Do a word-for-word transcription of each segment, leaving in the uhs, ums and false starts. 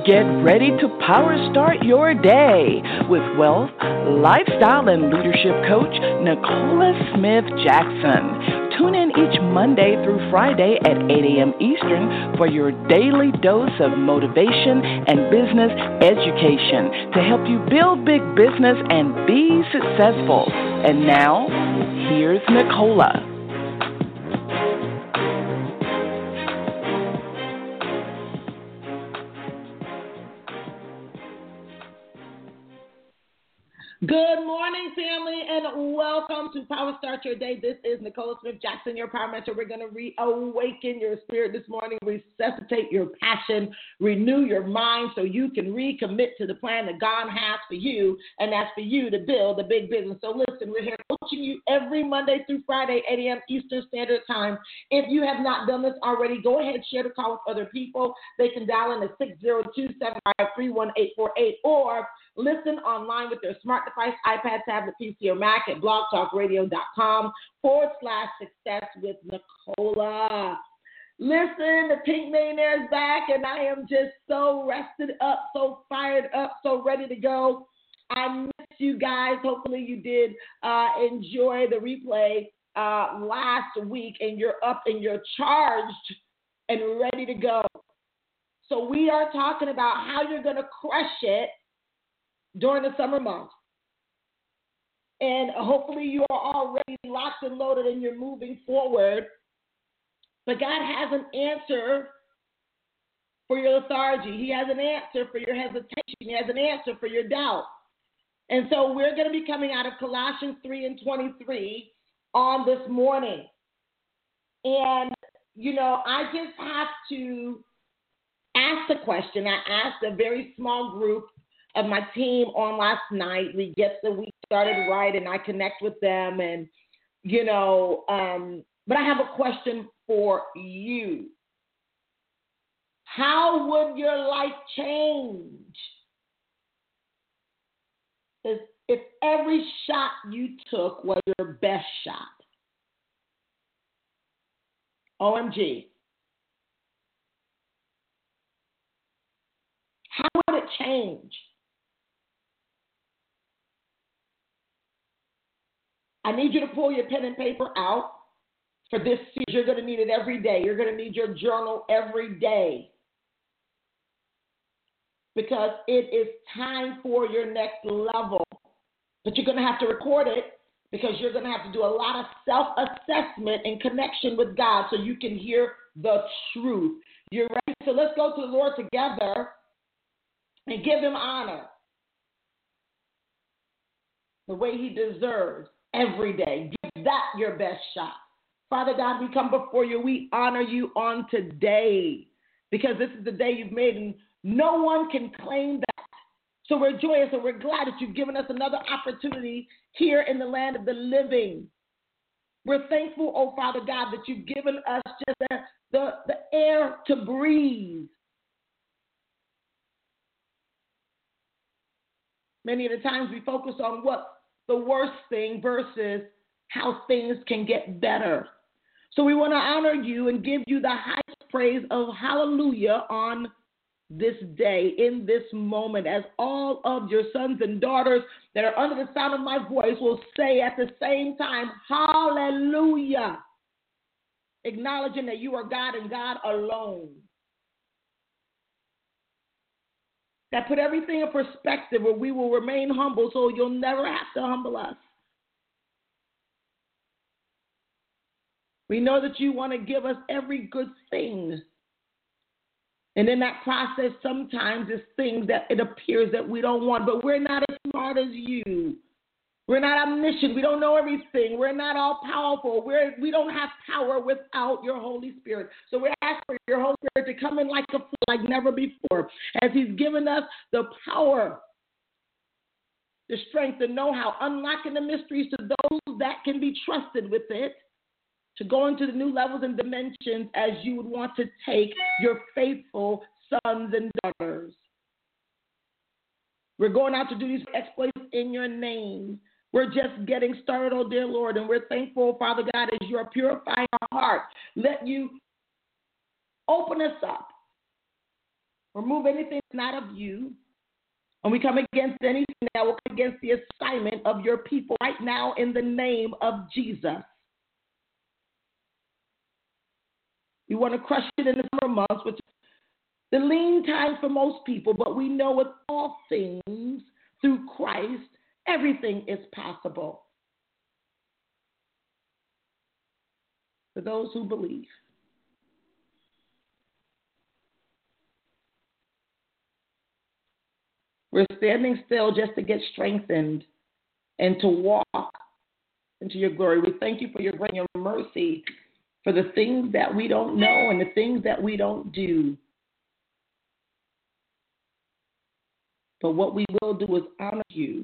Get ready to power start your day with wealth, lifestyle, and leadership coach Nicola Smith Jackson. Tune in each Monday through Friday at eight a.m. Eastern for your daily dose of motivation and business education to help you build big business and be successful. And now, here's Nicola. Good morning, family, and welcome to Power Start Your Day. This is Nicola Smith Jackson, your Power Mentor. We're going to reawaken your spirit this morning, resuscitate your passion, renew your mind so you can recommit to the plan that God has for you, and that's for you to build a big business. So listen, we're here coaching you every Monday through Friday, eight a.m. Eastern Standard Time. If you have not done this already, go ahead, share the call with other people. They can dial in at six zero two, seven five three, one eight four eight or listen online with their smart device, iPad, tablet, P C, or Mac at blogtalkradio.com forward slash success with Nicola. Listen, the Pink Millionaire is back, and I am just so rested up, so fired up, so ready to go. I miss you guys. Hopefully you did uh, enjoy the replay uh, last week, and you're up and you're charged and ready to go. So we are talking about how you're going to crush it during the summer months. And hopefully you are already locked and loaded and you're moving forward. But God has an answer for your lethargy. He has an answer for your hesitation. He has an answer for your doubt. And so we're going to be coming out of Colossians three and twenty-three on this morning. And, you know, I just have to ask the question. I asked a very small group of my team on last night. We get the week started right, and I connect with them, and you know, um, but I have a question for you. How would your life change if, if every shot you took was your best shot? O M G. How would it change? I need you to pull your pen and paper out for this series. You're going to need it every day. You're going to need your journal every day because it is time for your next level. But you're going to have to record it because you're going to have to do a lot of self-assessment and connection with God so you can hear the truth. You're ready? So let's go to the Lord together and give him honor the way he deserves. Every day. Give that your best shot. Father God, we come before you. We honor you on today because this is the day you've made and no one can claim that. So we're joyous and we're glad that you've given us another opportunity here in the land of the living. We're thankful, oh Father God, that you've given us just the, the, the air to breathe. Many of the times we focus on what the worst thing versus how things can get better. So we want to honor you and give you the highest praise of hallelujah on this day, in this moment, as all of your sons and daughters that are under the sound of my voice will say at the same time, hallelujah, acknowledging that you are God and God alone. That put everything in perspective where we will remain humble so you'll never have to humble us. We know that you want to give us every good thing. And in that process, sometimes it's things that it appears that we don't want, but we're not as smart as you. We're not omniscient. We don't know everything. We're not all powerful. We're, we don't have power without your Holy Spirit. So we're asking for your Holy Spirit to come in like a flood, like never before, as he's given us the power, the strength, the know-how, unlocking the mysteries to those that can be trusted with it, to go into the new levels and dimensions as you would want to take your faithful sons and daughters. We're going out to do these exploits in your name. We're just getting started, oh dear Lord, and we're thankful, Father God, as you are purifying our heart. Let you open us up Remove anything that's not of you. And we come against anything that will come against the assignment of your people right now in the name of Jesus. We want to crush it in the summer months, which is the lean time for most people, but we know with all things through Christ, everything is possible for those who believe. We're standing still just to get strengthened and to walk into your glory. We thank you for your grace and your mercy for the things that we don't know and the things that we don't do. But what we will do is honor you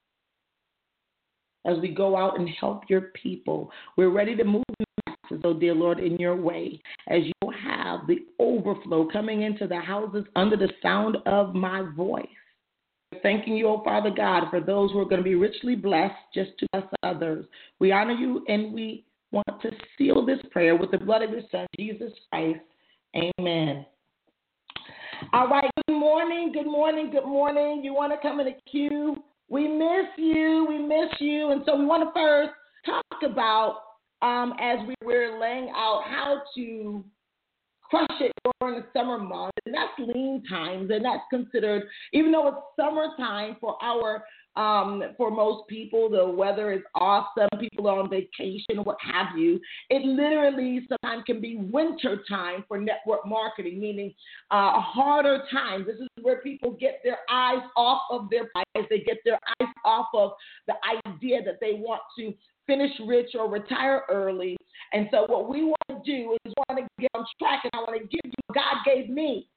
as we go out and help your people. We're ready to move masses, oh dear Lord, in your way, as you have the overflow coming into the houses under the sound of my voice. Thanking you, oh Father God, for those who are going to be richly blessed just to bless others. We honor you and we want to seal this prayer with the blood of your Son, Jesus Christ. Amen. All right, good morning, good morning, good morning. You want to come in the queue? We miss you, we miss you. And so we want to first talk about, um, as we were laying out, how to crush it during the summer months, and that's lean times, and that's considered, even though it's summertime for our, um, for most people, the weather is awesome, people are on vacation, what have you. It literally sometimes can be winter time for network marketing, meaning uh, harder times. This is where people get their eyes off of their prize, they get their eyes off of the idea that they want to finish rich or retire early. And so what we want to do is want to get on track, and I want to give you what God gave me.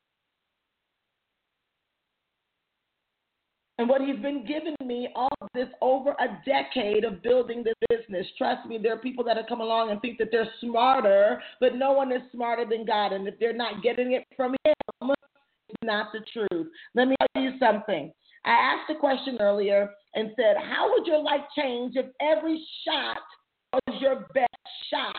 And what he's been giving me all of this over a decade of building this business. Trust me, there are people that have come along and think that they're smarter, but no one is smarter than God. And if they're not getting it from him, it's not the truth. Let me tell you something. I asked a question earlier and said, how would your life change if every shot was your best shot?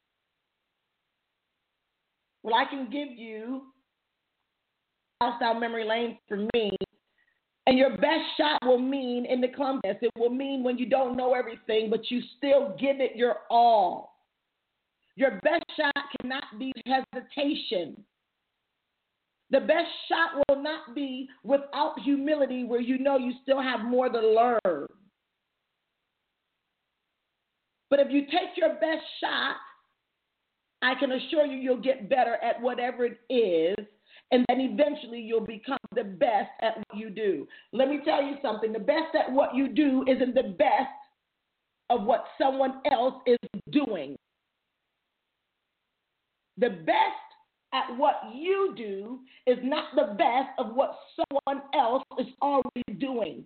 Well, I can give you lifestyle memory lane for me. And your best shot will mean in the clumsiness. It will mean when you don't know everything, but you still give it your all. Your best shot cannot be hesitation. The best shot will not be without humility, where you know you still have more to learn. But if you take your best shot, I can assure you you'll get better at whatever it is, and then eventually you'll become the best at what you do. Let me tell you something. The best at what you do isn't the best of what someone else is doing. The best at what you do is not the best of what someone else is already doing.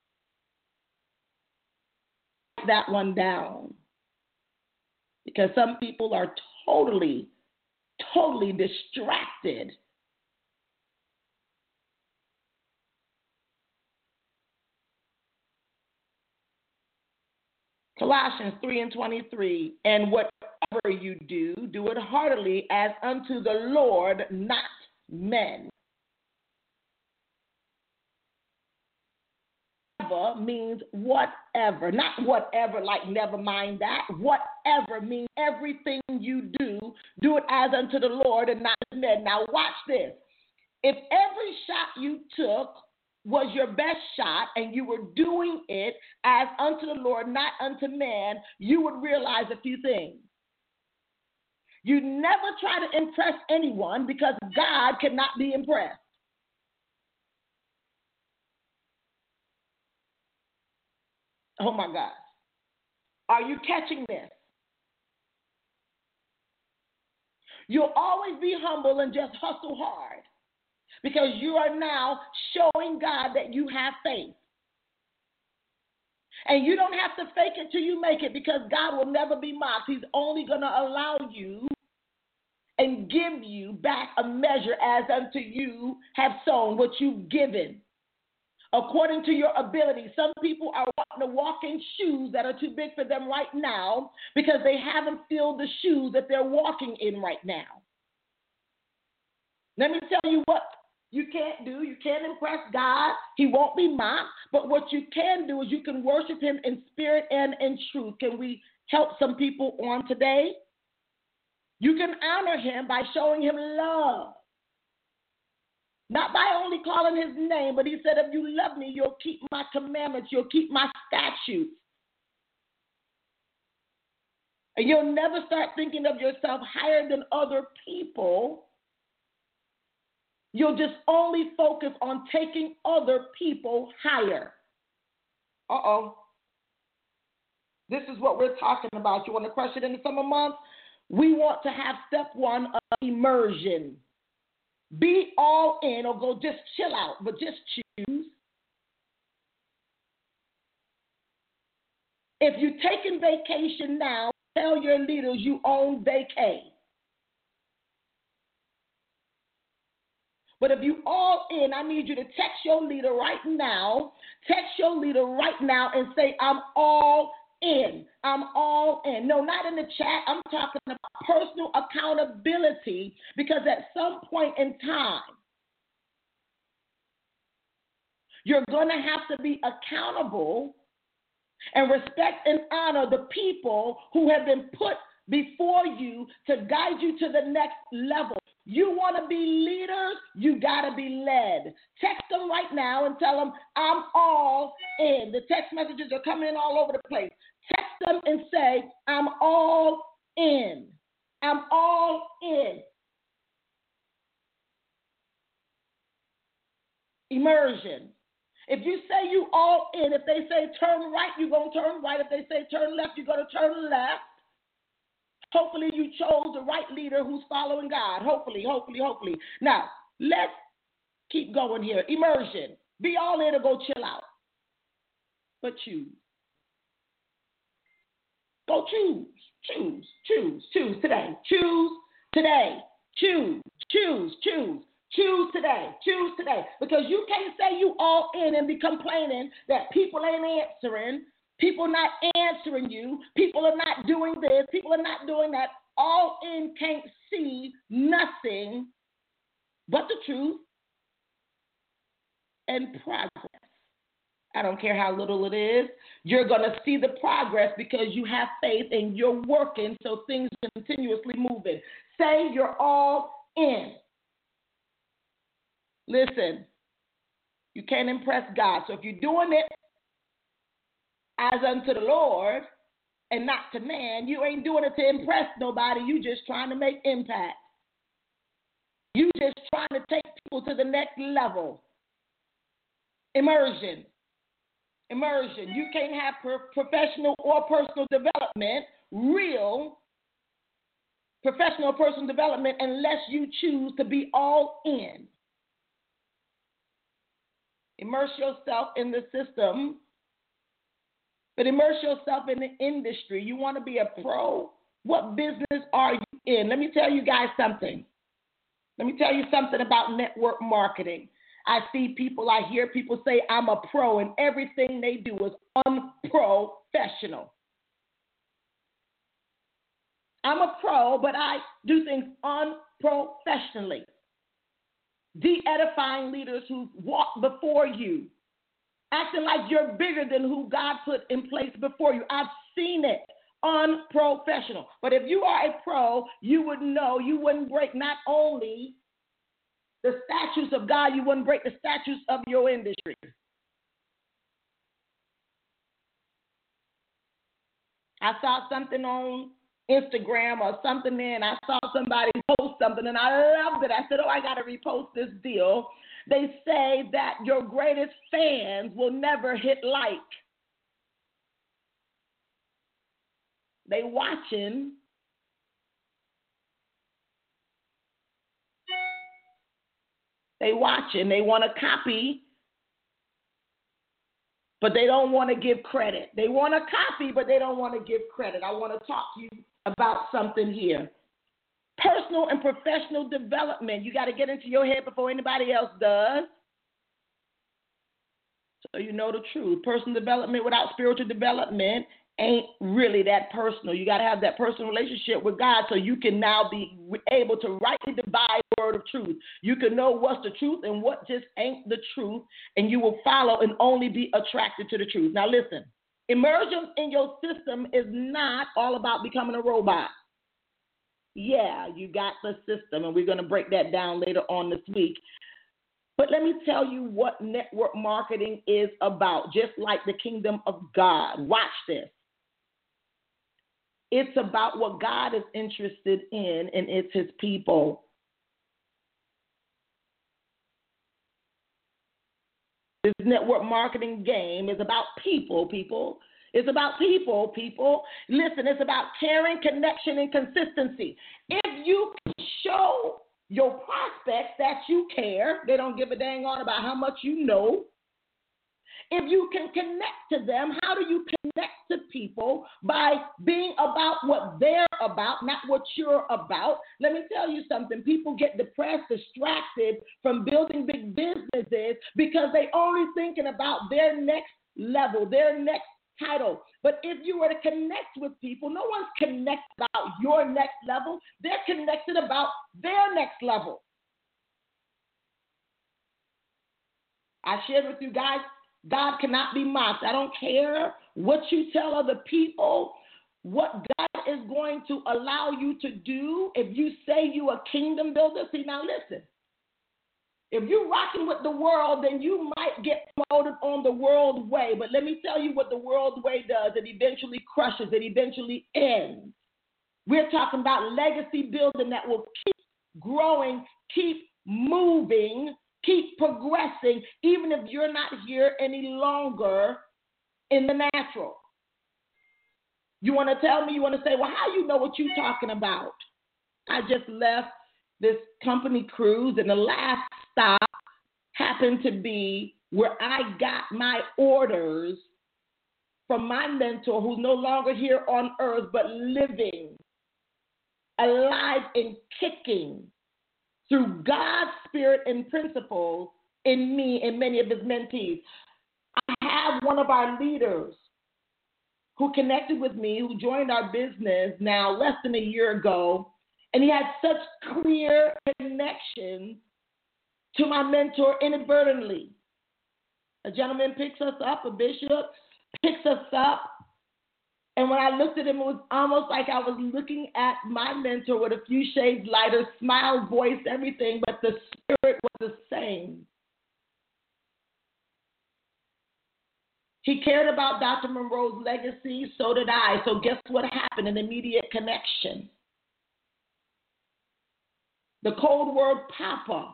That one down. Because some people are totally, totally distracted. Colossians three and twenty-three, and whatever you do, do it heartily as unto the Lord, not men. Whatever means whatever, not whatever like never mind that. Whatever means everything you do, do it as unto the Lord and not men. Now watch this. If every shot you took was your best shot and you were doing it as unto the Lord, not unto man, you would realize a few things. You never try to impress anyone because God cannot be impressed. Oh my God. Are you catching this? You'll always be humble and just hustle hard, because you are now showing God that you have faith. And you don't have to fake it till you make it, because God will never be mocked. He's only going to allow you and give you back a measure as unto you have sown, what you've given, according to your ability. Some people are wanting to walk in shoes that are too big for them right now because they haven't filled the shoes that they're walking in right now. Let me tell you what you can't do. You can't impress God. He won't be mocked. But what you can do is you can worship him in spirit and in truth. Can we help some people on today? You can honor him by showing him love. Not by only calling his name, but he said, if you love me, you'll keep my commandments. You'll keep my statutes. And you'll never start thinking of yourself higher than other people. You'll just only focus on taking other people higher. Uh-oh. This is what we're talking about. You want to crush it in the summer months? We want to have step one of immersion. Be all in or go just chill out, but just choose. If you're taking vacation now, tell your leaders you own vacay. But if you all in, I need you to text your leader right now. Text your leader right now and say, I'm all in. I'm all in. No, not in the chat. I'm talking about personal accountability, because at some point in time, you're going to have to be accountable and respect and honor the people who have been put before you to guide you to the next level. You want to be leaders, you got to be led. Text them right now and tell them, I'm all in. The text messages are coming in all over the place. Text them and say, I'm all in. I'm all in. Immersion. If you say you all in, if they say turn right, you're going to turn right. If they say turn left, you're going to turn left. Hopefully you chose the right leader who's following God. Hopefully, hopefully, hopefully. Now, let's keep going here. Immersion. Be all in or go chill out. But choose. Go choose. Choose. Choose. Choose today. Choose today. Choose. Choose. Choose. Choose today. Choose today. Because you can't say you all in and be complaining that people ain't answering. People not answering you. People are not doing this. People are not doing that. All in can't see nothing but the truth and progress. I don't care how little it is. You're going to see the progress because you have faith and you're working so things are continuously moving. Say you're all in. Listen, you can't impress God. So if you're doing it as unto the Lord and not to man, you ain't doing it to impress nobody. You just trying to make impact. You just trying to take people to the next level. Immersion. Immersion. You can't have pro- professional or personal development, real professional or personal development, unless you choose to be all in. Immerse yourself in the system, but immerse yourself in the industry. You want to be a pro? What business are you in? Let me tell you guys something. Let me tell you something about network marketing. I see people, I hear people say, I'm a pro, and everything they do is unprofessional. I'm a pro, but I do things unprofessionally. De-edifying leaders who walk before you, acting like you're bigger than who God put in place before you. I've seen it. Unprofessional. But if you are a pro, you would know you wouldn't break not only the statutes of God, you wouldn't break the statutes of your industry. I saw something on Instagram or something there, and I saw somebody post something, and I loved it. I said, oh, I got to repost this deal. They say that your greatest fans will never hit like. They watching. They watching. They want to copy, but they don't want to give credit. They want to copy, but they don't want to give credit. I want to talk to you about something here. Personal and professional development. You got to get into your head before anybody else does. So you know the truth. Personal development without spiritual development ain't really that personal. You got to have that personal relationship with God so you can now be able to rightly divide the word of truth. You can know what's the truth and what just ain't the truth, and you will follow and only be attracted to the truth. Now listen, immersion in your system is not all about becoming a robot. Yeah, you got the system, and we're going to break that down later on this week. But let me tell you what network marketing is about, just like the kingdom of God. Watch this. It's about what God is interested in, and it's his people. This network marketing game is about people, people. It's about people, people. Listen, it's about caring, connection, and consistency. If you show your prospects that you care, they don't give a dang on about how much you know. If you can connect to them, how do you connect to people? By being about what they're about, not what you're about. Let me tell you something. People get depressed, distracted from building big businesses because they only thinking about their next level, their next title. But if you were to connect with people, no one's connected about your next level. They're connected about their next level. I shared with you guys, God cannot be mocked. I don't care what you tell other people, what God is going to allow you to do. If you say you a kingdom builder, see, now listen. If you're rocking with the world, then you might get promoted on the world way. But let me tell you what the world way does. It eventually crushes. It eventually ends. We're talking about legacy building that will keep growing, keep moving, keep progressing, even if you're not here any longer in the natural. You want to tell me, you want to say, well, how you know what you're talking about? I just left this company cruise, and the last stop happened to be where I got my orders from my mentor, who's no longer here on earth, but living, alive and kicking through God's spirit and principles in me and many of his mentees. I have one of our leaders who connected with me, who joined our business now less than a year ago, and he had such clear connection to my mentor inadvertently. A gentleman picks us up, a bishop picks us up, and when I looked at him, it was almost like I was looking at my mentor with a few shades lighter, smile, voice, everything, but the spirit was the same. He cared about Doctor Monroe's legacy, so did I. So guess what happened? An immediate connection. The code word Papa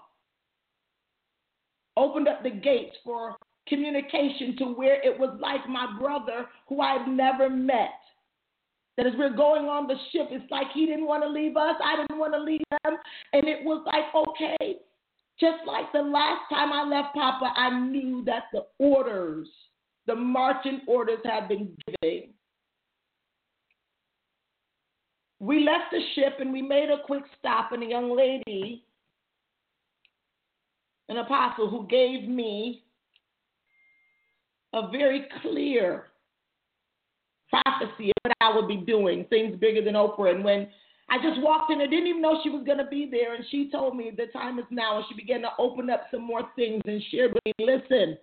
opened up the gates for communication to where it was like my brother who I've never met. That as we're going on the ship, it's like he didn't want to leave us. I didn't want to leave him. And it was like, okay, just like the last time I left Papa, I knew that the orders, the marching orders had been given. We left the ship and we made a quick stop, and a young lady, an apostle, who gave me a very clear prophecy of what I would be doing, things bigger than Oprah. And when I just walked in, I didn't even know she was going to be there, and she told me the time is now, and she began to open up some more things and share with me, listen,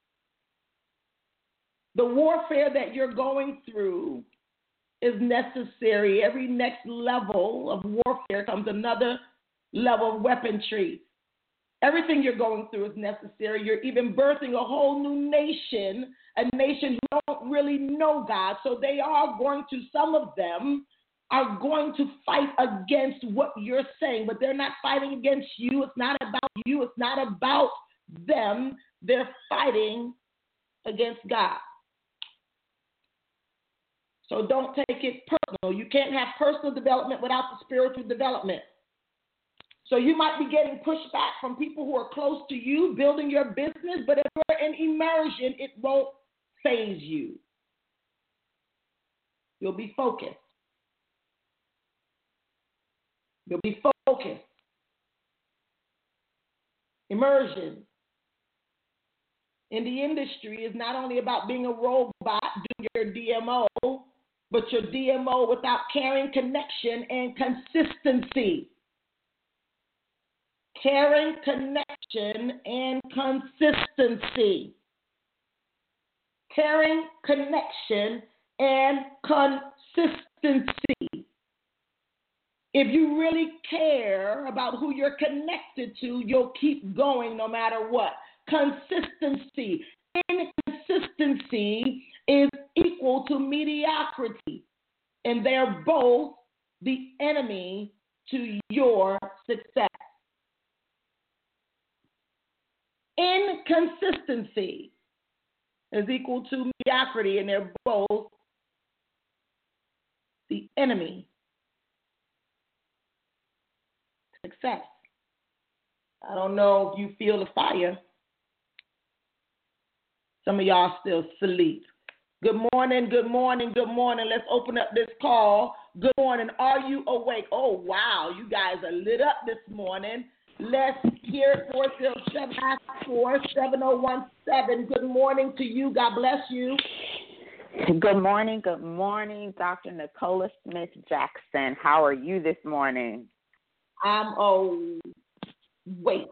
the warfare that you're going through is necessary. Every next level of warfare comes another level of weaponry. Everything you're going through is necessary. You're even birthing a whole new nation, a nation who don't really know God. So they are going to, some of them are going to fight against what you're saying, but they're not fighting against you. It's not about you. It's not about them. They're fighting against God. So don't take it personal. You can't have personal development without the spiritual development. So you might be getting pushback from people who are close to you, building your business, but if you're in immersion, it won't faze you. You'll be focused. You'll be focused. Immersion in the industry is not only about being a robot your D M O, but your D M O without caring, connection, and consistency. Caring, connection, and consistency. Caring, connection, and consistency. If you really care about who you're connected to, you'll keep going no matter what. Consistency. Inconsistency is equal to mediocrity, and they're both the enemy to your success. Inconsistency is equal to mediocrity, and they're both the enemy to success. I don't know if you feel the fire. Some of y'all still asleep. Good morning, good morning, good morning. Let's open up this call. Good morning. Are you awake? Oh, wow. You guys are lit up this morning. Let's hear it for seven nine four, seven oh one seven. Good morning to you. God bless you. Good morning. Good morning, Doctor Nicola Smith Jackson. How are you this morning? I'm awake.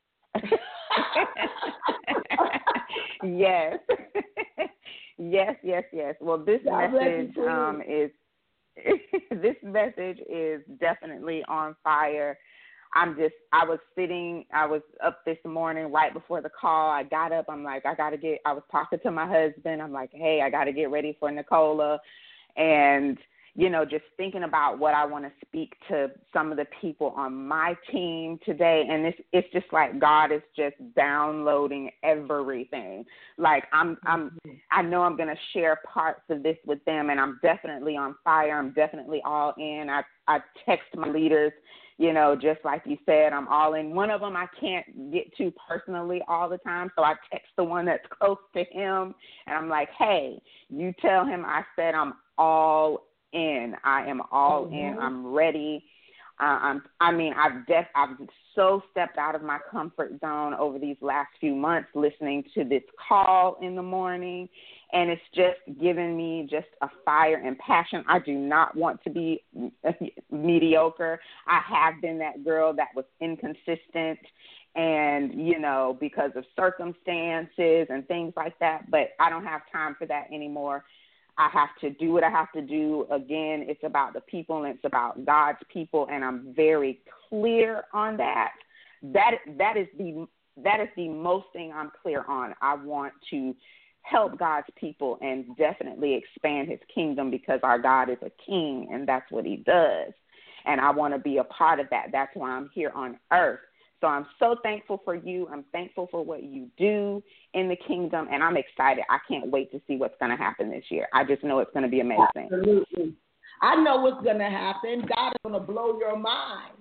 Yes. Yes, yes, yes. Well, this God message um, is this message is definitely on fire. I'm just, I was sitting, I was up this morning right before the call. I got up. I'm like, I got to get, I was talking to my husband. I'm like, hey, I got to get ready for Nicola. And, you know, just thinking about what I want to speak to some of the people on my team today. And it's, it's just like God is just downloading everything. Like I'm, I'm, I know I'm going to share parts of this with them, and I'm definitely on fire. I'm definitely all in. I, I text my leaders, you know, just like you said, I'm all in. One of them I can't get to personally all the time, so I text the one that's close to him, and I'm like, hey, you tell him I said I'm all in. I am all mm-hmm. in. I'm ready. Uh, I'm, I mean, I've def, I've so stepped out of my comfort zone over these last few months listening to this call in the morning, and it's just given me just a fire and passion. I do not want to be mediocre. I have been that girl that was inconsistent and, you know, because of circumstances and things like that, but I don't have time for that anymore. I have to do what I have to do. Again, it's about the people and it's about God's people, and I'm very clear on that. That that is the that is the most thing I'm clear on. I want to help God's people and definitely expand his kingdom, because our God is a king and that's what he does. And I want to be a part of that. That's why I'm here on earth. So I'm so thankful for you. I'm thankful for what you do in the kingdom, and I'm excited. I can't wait to see what's going to happen this year. I just know it's going to be amazing. Absolutely. I know what's going to happen. God is going to blow your mind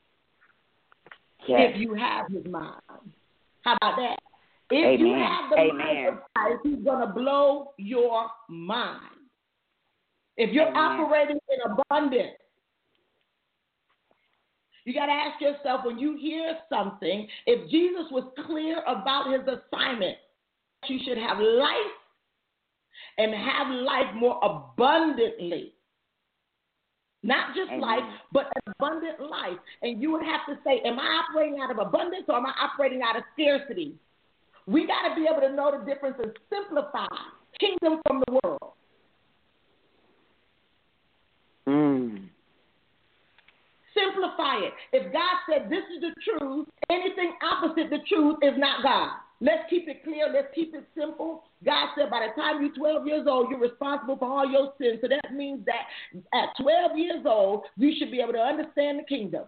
yes. if you have his mind. How about that? If Amen. you have the Amen. mind of Christ, he's going to blow your mind. If you're Amen. operating in abundance, you got to ask yourself, when you hear something, if Jesus was clear about his assignment, you should have life and have life more abundantly. Not just Amen. Life, but abundant life. And you would have to say, am I operating out of abundance or am I operating out of scarcity? We got to be able to know the difference and simplify kingdom from the world. Mm. Simplify it. If God said this is the truth, anything opposite the truth is not God. Let's keep it clear. Let's keep it simple. God said by the time you're twelve years old, you're responsible for all your sins. So that means that at twelve years old, you should be able to understand the kingdom.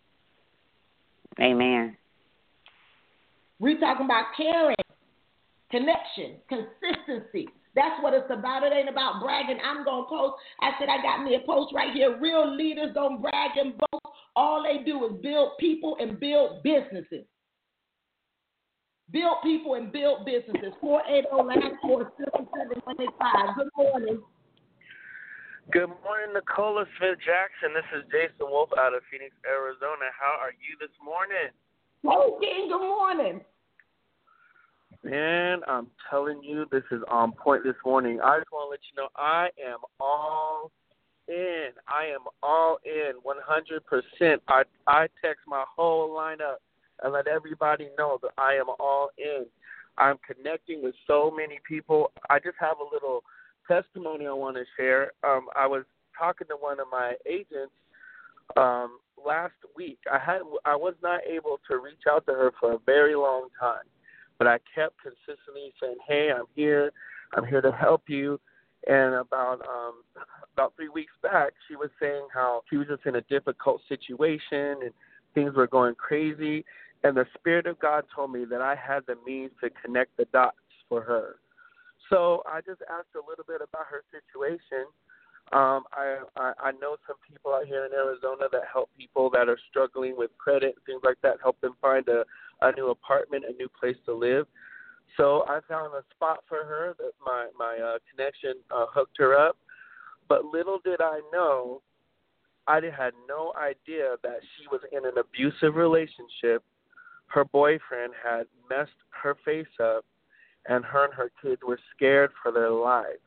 Amen. We're talking about caring, connection, consistency. That's what it's about. It ain't about bragging. I'm going to post. I said I got me a post right here. Real leaders don't brag and boast. All they do is build people and build businesses. Build people and build businesses. four eight zero, nine four seven seven one eight five. Good morning. Good morning, Nicola Smith Jackson. This is Jason Wolf out of Phoenix, Arizona. How are you this morning? Hey, King. Good morning. Man, I'm telling you, this is on point this morning. I just want to let you know I am all in. I am all in, one hundred percent. I I text my whole lineup and let everybody know that I am all in. I'm connecting with so many people. I just have a little testimony I want to share. Um, I was talking to one of my agents um, last week. I had I was not able to reach out to her for a very long time, but I kept consistently saying, "Hey, I'm here. I'm here to help you." And about um, about three weeks back, she was saying how she was just in a difficult situation and things were going crazy. And the Spirit of God told me that I had the means to connect the dots for her. So I just asked a little bit about her situation. Um, I, I I know some people out here in Arizona that help people that are struggling with credit and things like that, help them find a, a new apartment, a new place to live. So I found a spot for her that my, my uh, connection uh, hooked her up. But little did I know, I had no idea that she was in an abusive relationship. Her boyfriend had messed her face up, and her and her kids were scared for their lives.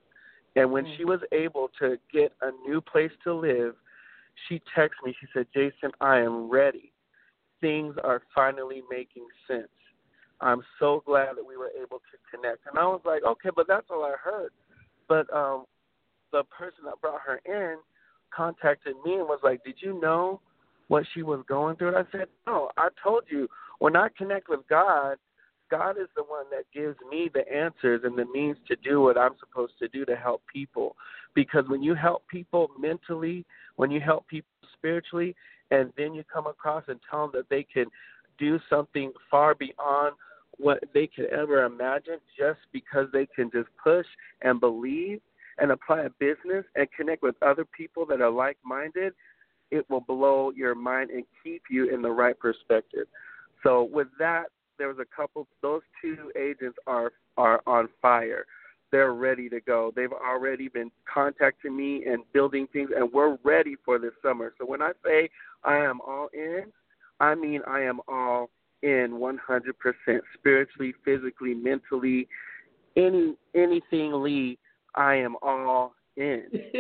And when she was able to get a new place to live, she texted me. She said, "Jason, I am ready. Things are finally making sense. I'm so glad that we were able to connect." And I was like, okay, but that's all I heard. But um, the person that brought her in contacted me and was like, "Did you know what she was going through?" And I said, "No, I told you, when I connect with God, God is the one that gives me the answers and the means to do what I'm supposed to do to help people. Because when you help people mentally, when you help people spiritually, and then you come across and tell them that they can do something far beyond what they could ever imagine just because they can just push and believe and apply a business and connect with other people that are like-minded, it will blow your mind and keep you in the right perspective." So with that, there was a couple, those two agents are are on fire. They're ready to go. They've already been contacting me and building things, and we're ready for this summer. So when I say I am all in, I mean I am all in one hundred percent, spiritually, physically, mentally, any anything, Lee, I am all in.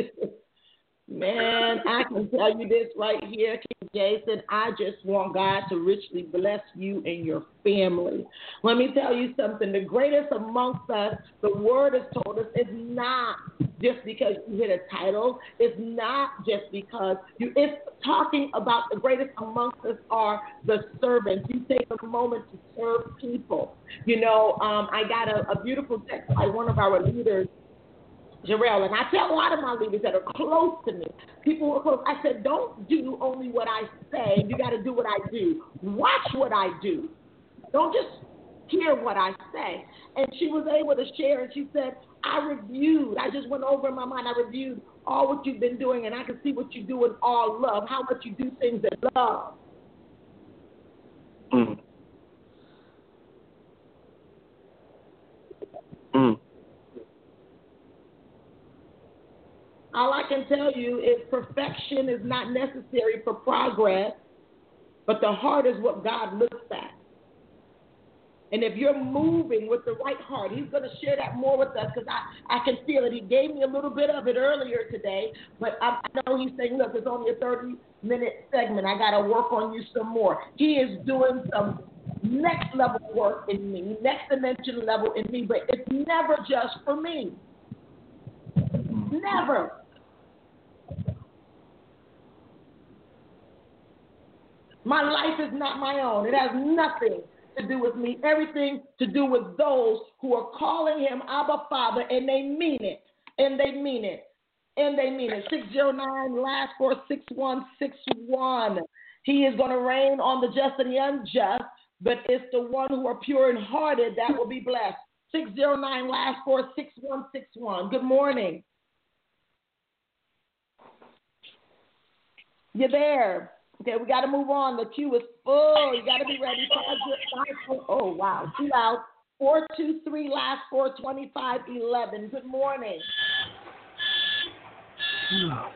Man, I can tell you this right here, King Jason. I just want God to richly bless you and your family. Let me tell you something. The greatest amongst us, the word has told us, is not just because you hit a title. It's not just because you, it's talking about the greatest amongst us are the servants. You take a moment to serve people. You know, um, I got a, a beautiful text by one of our leaders, Jarrell, and I tell a lot of my leaders that are close to me, people who are close, I said, don't do only what I say. You got to do what I do. Watch what I do. Don't just hear what I say. And she was able to share, and she said, I reviewed. I just went over in my mind. I reviewed all what you've been doing, and I can see what you do in all love, how much you do things in love. Mm. Mm. All I can tell you is perfection is not necessary for progress, but the heart is what God looks at. And if you're moving with the right heart, he's going to share that more with us because I, I can feel it. He gave me a little bit of it earlier today, but I, I know he's saying, look, it's only a thirty-minute segment. I got to work on you some more. He is doing some next level work in me, next dimension level in me, but it's never just for me. Never. My life is not my own. It has nothing to do with me, everything to do with those who are calling him Abba Father, and they mean it, and they mean it, and they mean it. six oh nine, last four, six one six one. He is going to reign on the just and the unjust, but it's the one who are pure in hearted that will be blessed. six oh nine, last four, six one six one. Good morning. You're there. Okay, we got to move on. The queue is full. You got to be ready. Oh, wow. Two out. four two three, last four, twenty-five eleven. Good morning.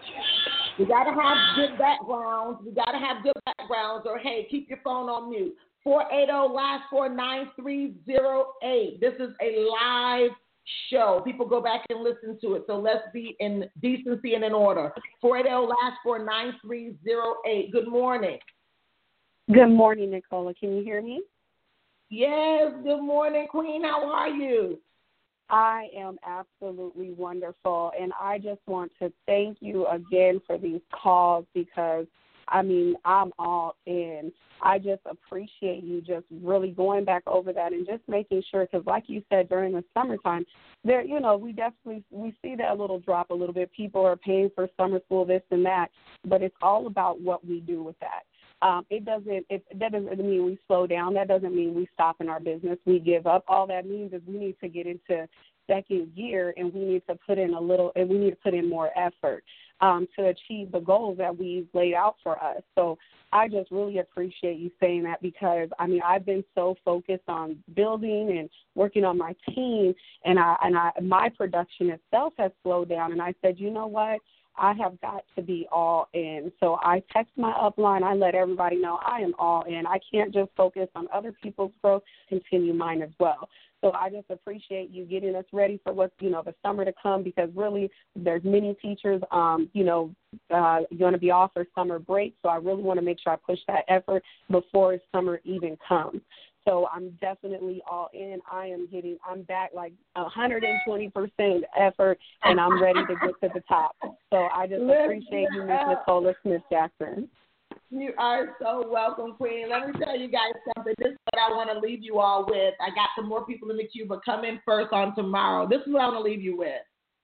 We got to have good backgrounds. We got to have good backgrounds. Or, hey, keep your phone on mute. four eight zero, last four, nine three zero eight. This is a live show. People go back and listen to it. So let's be in decency and in order. four eight zero, last four, nine three zero eight. Good morning. Good morning, Nicola. Can you hear me? Yes. Good morning, Queen. How are you? I am absolutely wonderful, and I just want to thank you again for these calls because, I mean, I'm all in. I just appreciate you just really going back over that and just making sure, because like you said, during the summertime, there, you know, we definitely, we see that little drop a little bit. People are paying for summer school, this and that, but it's all about what we do with that. Um, it doesn't, it, that doesn't mean we slow down. That doesn't mean we stop in our business. We give up. All that means is we need to get into second gear and we need to put in a little, and we need to put in more effort um, to achieve the goals that we've laid out for us. So I just really appreciate you saying that because, I mean, I've been so focused on building and working on my team, and I, and I, my production itself has slowed down. And I said, you know what? I have got to be all in. So I text my upline. I let everybody know I am all in. I can't just focus on other people's growth, continue mine as well. So I just appreciate you getting us ready for what's, you know, the summer to come, because really there's many teachers, um, you know, uh, going to be off for summer break. So I really want to make sure I push that effort before summer even comes. So I'm definitely all in. I am getting, I'm back like one hundred twenty percent effort, and I'm ready to get to the top. So I just appreciate you, Miz Nicola Smith Jackson. You are so welcome, Queen. Let me tell you guys something. This is what I want to leave you all with. I got some more people in the queue, but come in first on tomorrow. This is what I want to leave you with.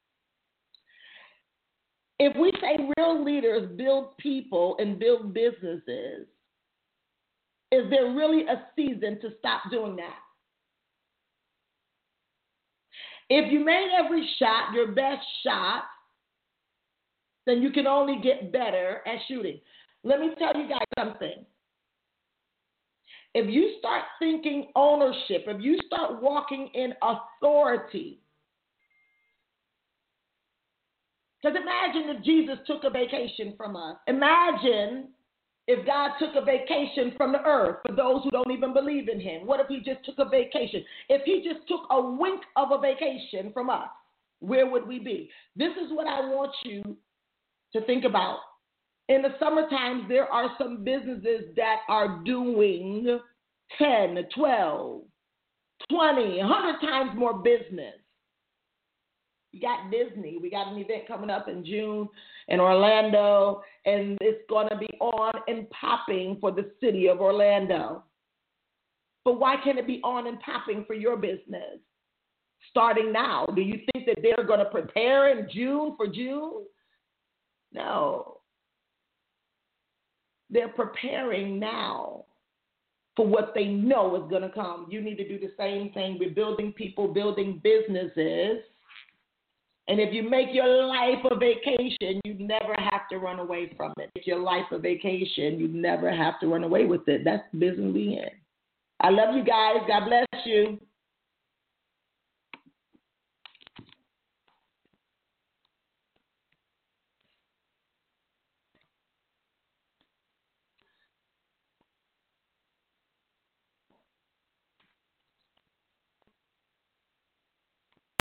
If we say real leaders build people and build businesses, is there really a season to stop doing that? If you made every shot your best shot, then you can only get better at shooting. Let me tell you guys something. If you start thinking ownership, if you start walking in authority, because imagine if Jesus took a vacation from us. Imagine if God took a vacation from the earth for those who don't even believe in him. What if he just took a vacation? If he just took a wink of a vacation from us, where would we be? This is what I want you to think about. In the summer times, there are some businesses that are doing ten, twelve, twenty, one hundred times more business. We got Disney. We got an event coming up in June in Orlando, and it's going to be on and popping for the city of Orlando. But why can't it be on and popping for your business starting now? Do you think that they're going to prepare in June for June? No. They're preparing now for what they know is going to come. You need to do the same thing. We're building people, building businesses. And if you make your life a vacation, you never have to run away from it. If your life a vacation, you never have to run away with it. That's the business we in. I love you guys. God bless you.